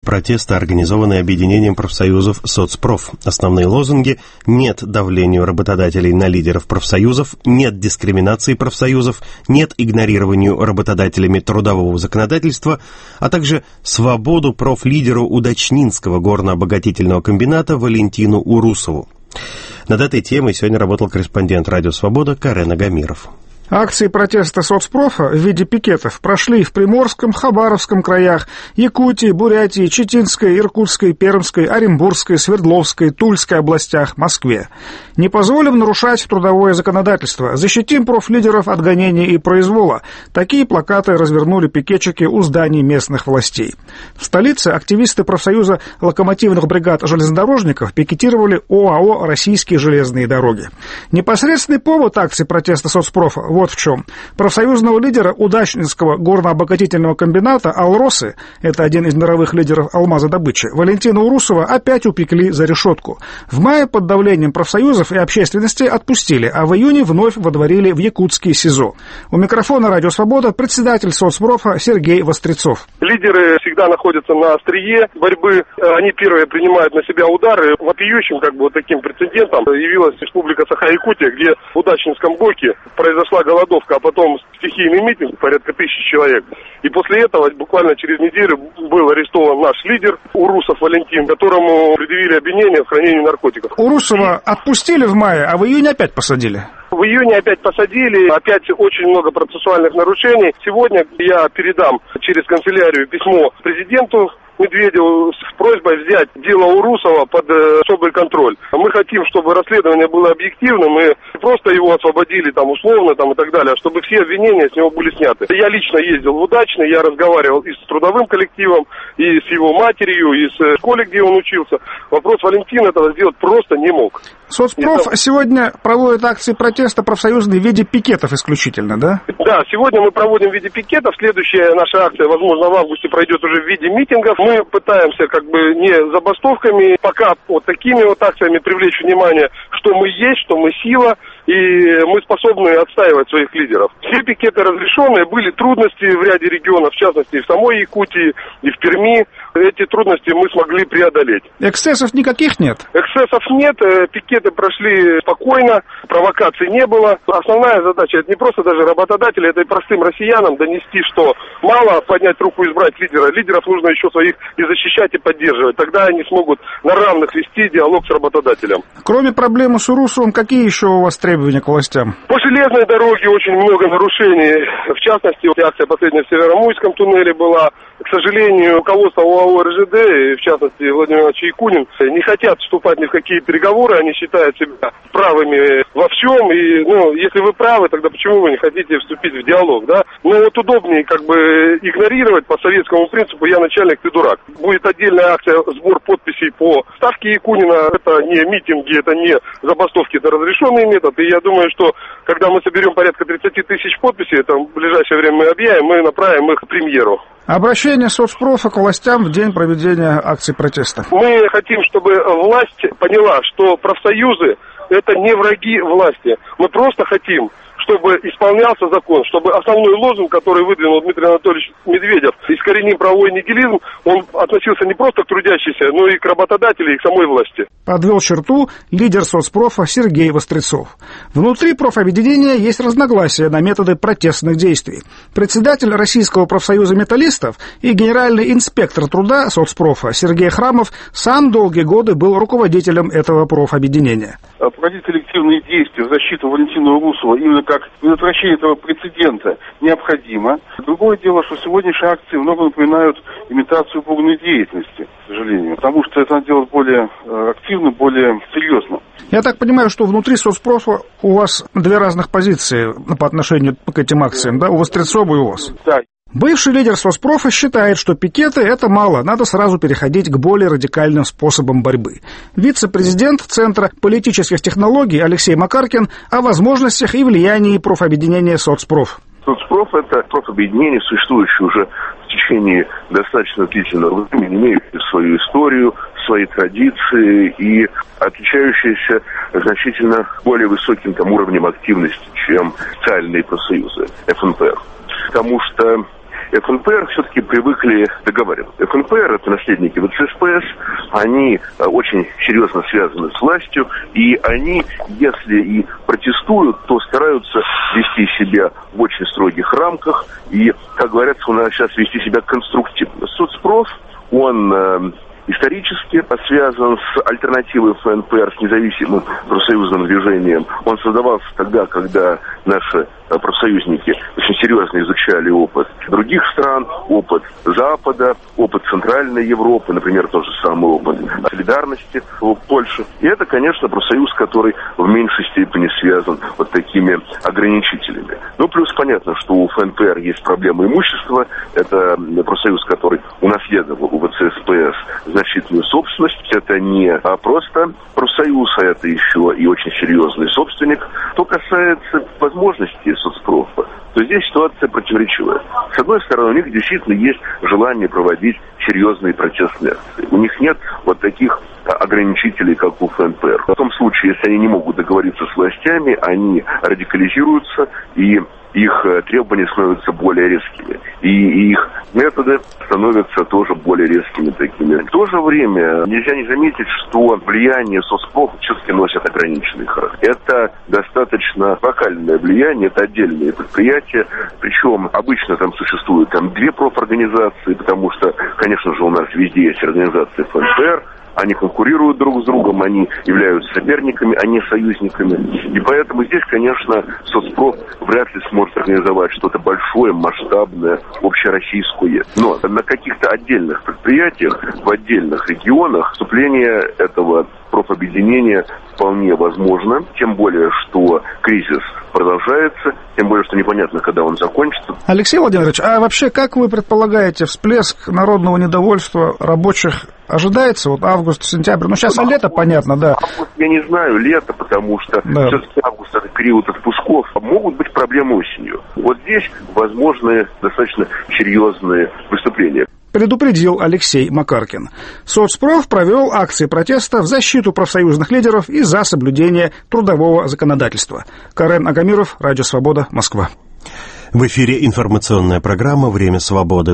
протеста, организованные объединением профсоюзов «Соцпроф». Основные лозунги: нет давлению работодателей на лидеров профсоюзов, нет дискриминации профсоюзов, нет игнорированию работодателями трудового законодательства, а также свободу профлидеру Удачнинского горно-обогатительного комбината Валентину Урусову. Над этой темой сегодня работал корреспондент «Радио Свобода» Карен Агамиров. Акции протеста соцпрофа в виде пикетов прошли в Приморском, Хабаровском краях, Якутии, Бурятии, Читинской, Иркутской, Пермской, Оренбургской, Свердловской, Тульской областях, Москве. Не позволим нарушать трудовое законодательство. Защитим профлидеров от гонений и произвола. Такие плакаты развернули пикетчики у зданий местных властей. В столице активисты профсоюза локомотивных бригад железнодорожников пикетировали ОАО «Российские железные дороги». Непосредственный повод акции протеста соцпрофа вот в чем. Профсоюзного лидера Удачнинского горно-обогатительного комбината «Алросы», это один из мировых лидеров алмазодобычи, Валентина Урусова опять упекли за решетку. В мае под давлением профсоюзов и общественности отпустили, а в июне вновь водворили в якутский СИЗО. У микрофона «Радио Свобода» председатель соцпрофа Сергей Вострецов. Лидеры всегда находятся на острие борьбы. Они первые принимают на себя удары. Вопиющим таким прецедентом явилась республика Саха-Якутия, где в Удачнинском ГОКе произошла голодовка, а потом стихийный митинг, порядка 1000 человек. И после этого, буквально через неделю, был арестован наш лидер Урусов Валентин, которому предъявили обвинение в хранении наркотиков. Урусова отпустили в мае, а в июне опять посадили. В июне опять посадили, опять очень много процессуальных нарушений. Сегодня я передам через канцелярию письмо президенту Медведеву с просьбой взять дело Урусова под особый контроль. Мы хотим, чтобы расследование было объективным, и просто его освободили условно и так далее, чтобы все обвинения с него были сняты. Я лично ездил в Удачный, я разговаривал и с трудовым коллективом, и с его матерью, и с школой, где он учился. Вопрос Валентин этого сделать просто не мог. Соцпроф сегодня проводит акции протеста профсоюзные в виде пикетов исключительно, да? Да, сегодня мы проводим в виде пикетов. Следующая наша акция, возможно, в августе пройдет уже в виде митингов. Мы пытаемся не забастовками, пока такими акциями привлечь внимание, что мы есть, что мы сила, и мы способны отстаивать своих лидеров. Все пикеты разрешенные, были трудности в ряде регионов, в частности и в самой Якутии, и в Перми. Эти трудности мы смогли преодолеть. Эксцессов никаких нет? Эксцессов нет, пикеты прошли спокойно, провокаций не было. Основная задача, это не просто даже работодатели, это и простым россиянам донести, что мало поднять руку и избрать лидера. Лидеров нужно еще своих и защищать, и поддерживать. Тогда они смогут на равных вести диалог с работодателем. Кроме проблемы с Урусовым, какие еще у вас требования к властям? По железной дороге очень много нарушений. В частности, акция последняя в Северомуйском туннеле была. К сожалению, руководство ОАО РЖД, и в частности Владимир Иванович Якунин, не хотят вступать ни в какие переговоры, они считают себя правыми во всем, и, если вы правы, тогда почему вы не хотите вступить в диалог, да? Но удобнее игнорировать по советскому принципу «я начальник, ты дурак». Будет отдельная акция, сбор подписей по ставке Якунина, это не митинги, это не забастовки, это разрешенный метод, и я думаю, что когда мы соберем порядка 30 тысяч подписей, это в ближайшее время мы объявим, мы направим их к премьеру. Обращение соцпрофа к властям в день проведения акций протеста. Мы хотим, чтобы власть поняла, что профсоюзы – это не враги власти. Мы просто хотим, чтобы исполнялся закон, чтобы основной лозунг, который выдвинул Дмитрий Анатольевич Медведев, «Искореним правовой нигилизм», он относился не просто к трудящимся, но и к работодателям, и к самой власти. Подвел черту лидер соцпрофа Сергей Вострецов. Внутри профобъединения есть разногласия на методы протестных действий. Председатель Российского профсоюза металлистов и генеральный инспектор труда соцпрофа Сергей Храмов сам долгие годы был руководителем этого профобъединения. Проводить коллективные действия в защиту Валентина Урусова именно как предотвращение этого прецедента необходимо. Другое дело, что сегодняшние акции много напоминают имитацию бурной деятельности, к сожалению, потому что это надо делать более активно, более серьезно. Я так понимаю, что внутри соцпрофа у вас две разных позиции по отношению к этим акциям, да? У Вострецова и у вас. Да. Бывший лидер соцпрофа считает, что пикеты – это мало, надо сразу переходить к более радикальным способам борьбы. Вице-президент Центра политических технологий Алексей Макаркин о возможностях и влиянии профобъединения соцпроф. Соцпроф – это профобъединение, существующее уже в течение достаточно длительного времени, имеющее свою историю, свои традиции и отличающееся значительно более высоким уровнем активности, чем социальные профсоюзы ФНПР. Потому что ФНПР все-таки привыкли договариваться. ФНПР — это наследники ВЦСПС, они очень серьезно связаны с властью, и они, если и протестуют, то стараются вести себя в очень строгих рамках и, как говорится, у нас сейчас вести себя конструктивно. Соцпроф, он исторически связан с альтернативой ФНПР, с независимым профсоюзным движением. Он создавался тогда, когда наши профсоюзники очень серьезно изучали опыт других стран, опыт Запада, опыт Центральной Европы, например, тот же самый опыт солидарности в Польше. И это, конечно, профсоюз, который в меньшей степени связан вот такими ограничителями. Ну, плюс понятно, что у ФНПР есть проблема имущества. Это профсоюз, который унаследовал у ВЦСПС значительную собственность. Это не просто профсоюз, а это еще и очень серьезный собственник. Что касается возможностей соцпрофа, то здесь ситуация противоречивая. С одной стороны, у них действительно есть желание проводить серьезные протестные акции. У них нет вот таких ограничителей, как у ФНПР. В том случае, если они не могут договориться с властями, они радикализируются, и их требования становятся более резкими. И их методы становятся тоже более резкими такими. В то же время нельзя не заметить, что влияние соцпрофа все-таки носит ограниченный характер. Это достаточно локальное влияние, это отдельные предприятия. Причем обычно там существуют две профорганизации, потому что, конечно же, у нас везде есть организации ФНПР. Они конкурируют друг с другом, они являются соперниками, а не союзниками. И поэтому здесь, конечно, соцпроф вряд ли сможет организовать что-то большое, масштабное, общероссийское. Но на каких-то отдельных предприятиях, в отдельных регионах вступление этого профобъединения вполне возможно. Тем более, что кризис продолжается, тем более, что непонятно, когда он закончится. Алексей Владимирович, а вообще, как вы предполагаете, всплеск народного недовольства рабочих ожидается? Вот август, сентябрь, сейчас лето, понятно, да. Август, я не знаю, лето, потому что все-таки август — это период отпусков. Могут быть проблемы осенью. Вот здесь возможны достаточно серьезные выступления. Предупредил Алексей Макаркин. Соцпроф провел акции протеста в защиту профсоюзных лидеров и за соблюдение трудового законодательства. Карен Агамиров, Радио Свобода, Москва. В эфире информационная программа «Время свободы».